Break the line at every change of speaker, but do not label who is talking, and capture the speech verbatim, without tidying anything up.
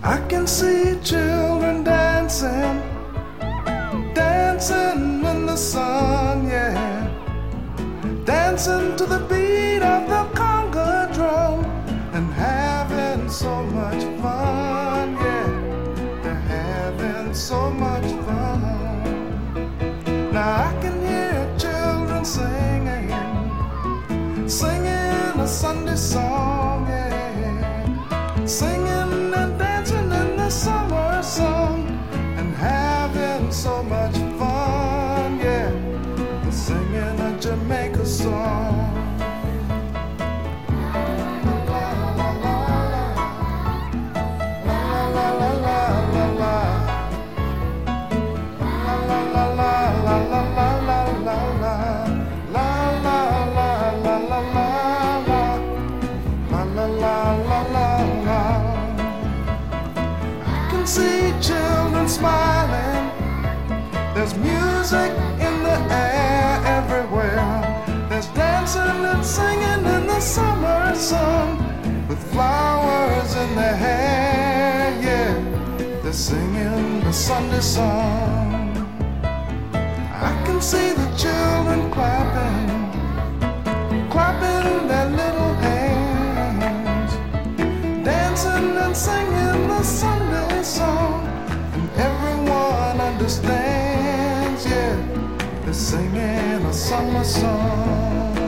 I can see children dancing, dancing in the sun, yeah, dancing to the beat of the conga drum and having so much fun, yeah, they're having so much fun. Now I can hear children singing, singing a Sunday song, yeah, singing and dancing in the summer song and having so much fun, yeah, singing a Jamaica song. See children smiling, there's music in the air everywhere, there's dancing and singing in the summer sun with flowers in their hair, yeah, they're singing the Sunday song. I can see the children clapping, clapping their little hands, dancing and singing the Sunday song, and everyone understands, yeah, they're singing a summer song.